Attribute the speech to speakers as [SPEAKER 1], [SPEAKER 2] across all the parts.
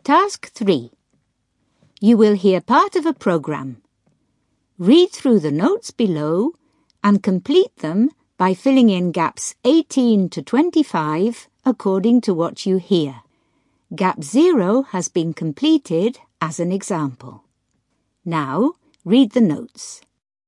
[SPEAKER 1] Task 3. You will hear part of a program. Read through the notes below and complete them by filling in gaps 18 to 25 according to what you hear. Gap 0 has been completed as an example. Now, read the notes.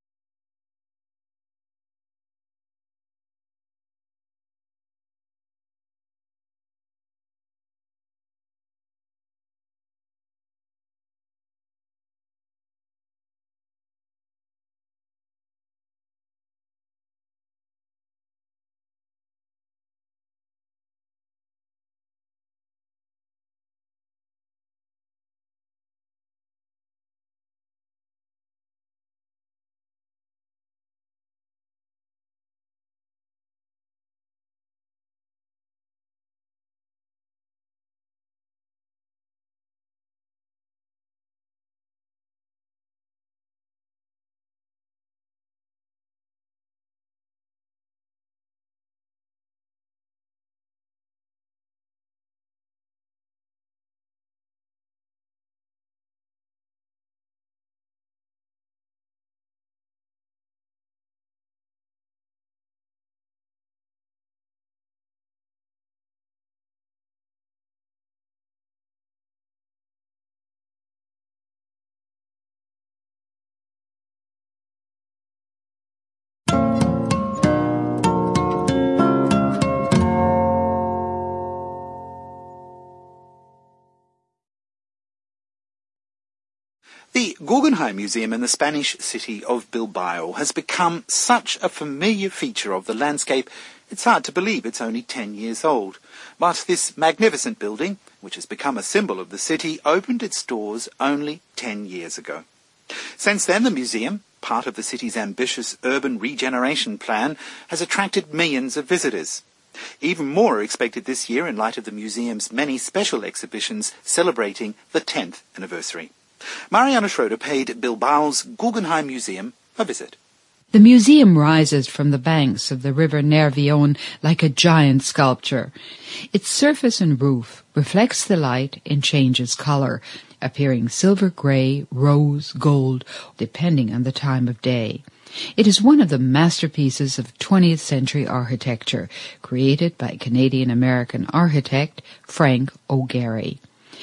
[SPEAKER 2] The Guggenheim Museum in the Spanish city of Bilbao has become such a familiar feature of the landscape, it's hard to believe it's only 10 years old. But this magnificent building, which has become a symbol of the city, opened its doors only 10 years ago. Since then, the museum, part of the city's ambitious urban regeneration plan, has attracted millions of visitors. Even more are expected this year in light of the museum's many special exhibitions celebrating the 10th anniversary. Mariana Schroeder paid Bilbao's Guggenheim Museum a visit.
[SPEAKER 3] The museum rises from the banks of the river Nervión like a giant sculpture. Its surface and roof reflects the light and changes color, appearing silver grey, rose, gold, depending on the time of day. It is one of the masterpieces of 20th century architecture, created by Canadian-American architect Frank O'Gary.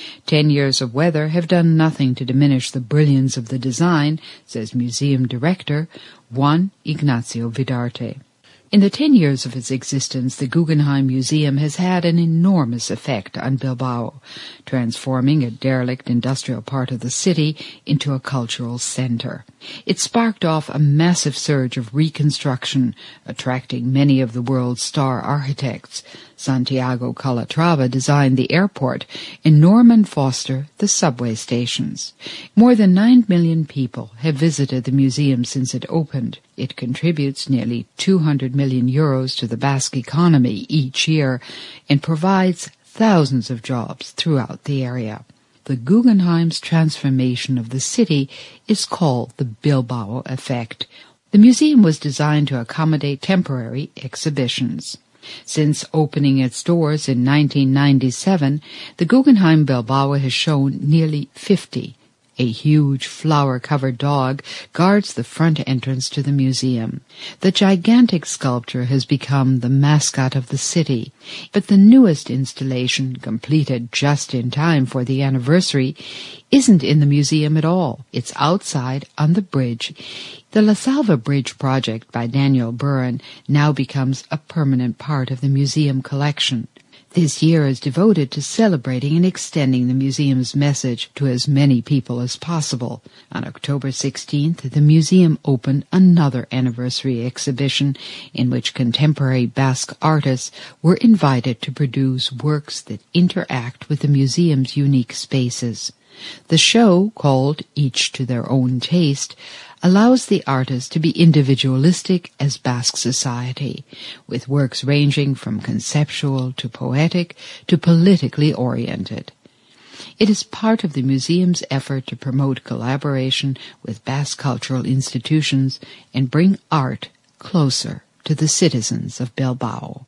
[SPEAKER 3] 10 years of weather have done nothing to diminish the brilliance of the design, says museum director Juan Ignacio Vidarte. In the 10 years of its existence, the Guggenheim Museum has had an enormous effect on Bilbao, transforming a derelict industrial part of the city into a cultural center. It sparked off a massive surge of reconstruction, attracting many of the world's star architects. Santiago Calatrava designed the airport, and Norman Foster the subway stations. More than 9 million people have visited the museum since it opened. It contributes nearly 200 million euros to the Basque economy each year and provides thousands of jobs throughout the area. The Guggenheim's transformation of the city is called the Bilbao effect. The museum was designed to accommodate temporary exhibitions. Since opening its doors in 1997, the Guggenheim Bilbao has shown nearly 50. A huge flower-covered dog guards the front entrance to the museum. The gigantic sculpture has become the mascot of the city, but the newest installation, completed just in time for the anniversary, isn't in the museum at all. It's outside on the bridge. The La Salva Bridge project by Daniel Buren now becomes a permanent part of the museum collection. This year is devoted to celebrating and extending the museum's message to as many people as possible. On October 16th, the museum opened another anniversary exhibition in which contemporary Basque artists were invited to produce works that interact with the museum's unique spaces. The show, called Each to Their Own Taste, allows the artist to be individualistic as Basque society, with works ranging from conceptual to poetic to politically oriented. It is part of the museum's effort to promote collaboration with Basque cultural institutions and bring art closer to the citizens of Bilbao.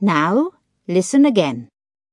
[SPEAKER 1] Now, listen again.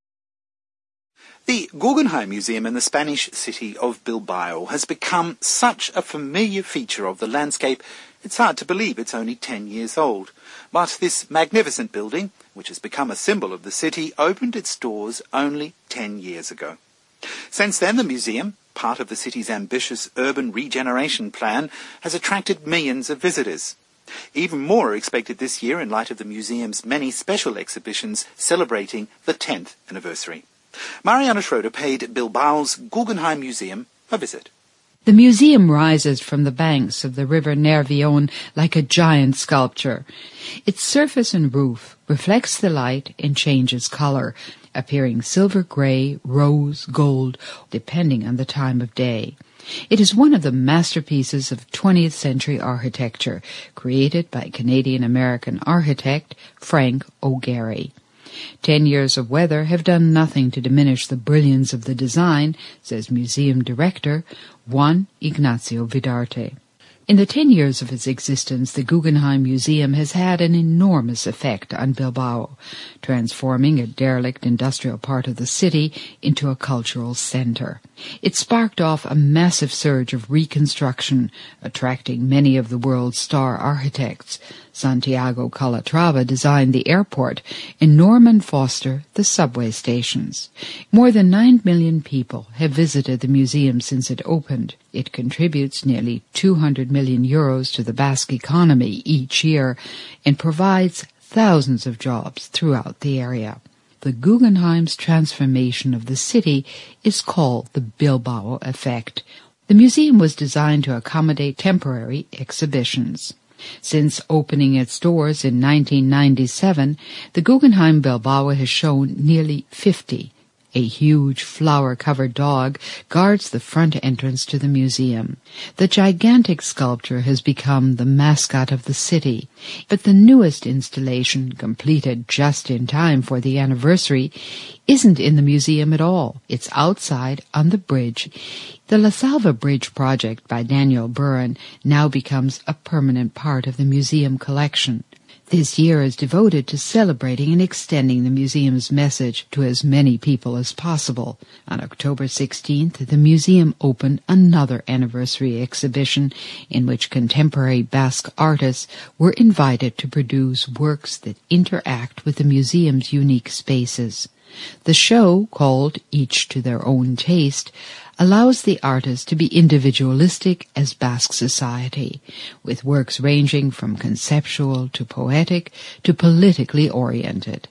[SPEAKER 2] The Guggenheim Museum in the Spanish city of Bilbao has become such a familiar feature of the landscape, it's hard to believe it's only 10 years old. But this magnificent building, which has become a symbol of the city, opened its doors only 10 years ago. Since then, the museum, part of the city's ambitious urban regeneration plan, has attracted millions of visitors. Even more are expected this year in light of the museum's many special exhibitions celebrating the 10th anniversary. Mariana Schroeder paid Bilbao's Guggenheim Museum a visit.
[SPEAKER 3] The museum rises from the banks of the river Nervión like a giant sculpture. Its surface and roof reflects the light and changes color, appearing silver grey, rose, gold, depending on the time of day. It is one of the masterpieces of 20th century architecture, created by Canadian-American architect Frank O'Gary. 10 years of weather have done nothing to diminish the brilliance of the design, says museum director Juan Ignacio Vidarte. In the 10 years of its existence, the Guggenheim Museum has had an enormous effect on Bilbao, transforming a derelict industrial part of the city into a cultural center. It sparked off a massive surge of reconstruction, attracting many of the world's star architects. Santiago Calatrava designed the airport, and Norman Foster the subway stations. More than 9 million people have visited the museum since it opened. It contributes nearly 200 million euros to the Basque economy each year and provides thousands of jobs throughout the area. The Guggenheim's transformation of the city is called the Bilbao effect. The museum was designed to accommodate temporary exhibitions. Since opening its doors in 1997, the Guggenheim Bilbao has shown nearly 50. A huge flower-covered dog guards the front entrance to the museum. The gigantic sculpture has become the mascot of the city, but the newest installation, completed just in time for the anniversary, isn't in the museum at all. It's outside on the bridge. The La Salva Bridge project by Daniel Buren now becomes a permanent part of the museum collection. This year is devoted to celebrating and extending the museum's message to as many people as possible. On October 16th, the museum opened another anniversary exhibition in which contemporary Basque artists were invited to produce works that interact with the museum's unique spaces. The show, called Each to Their Own Taste, allows the artist to be individualistic as Basque society, with works ranging from conceptual to poetic to politically oriented.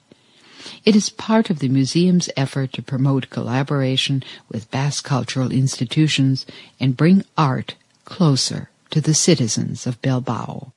[SPEAKER 3] It is part of the museum's effort to promote collaboration with Basque cultural institutions and bring art closer to the citizens of Bilbao.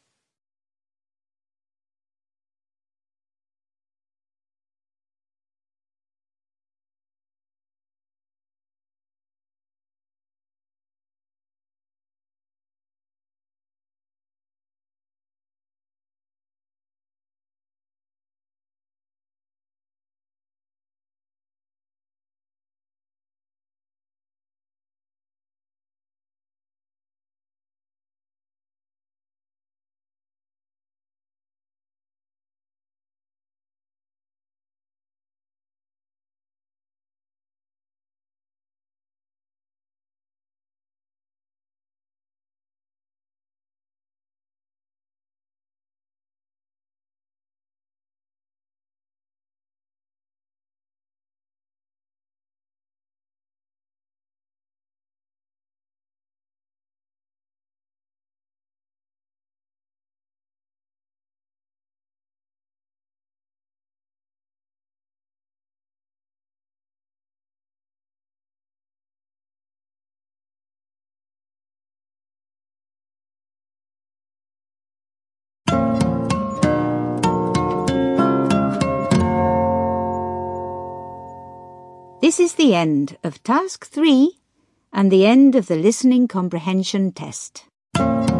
[SPEAKER 1] This is the end of Task 3 and the end of the listening comprehension test.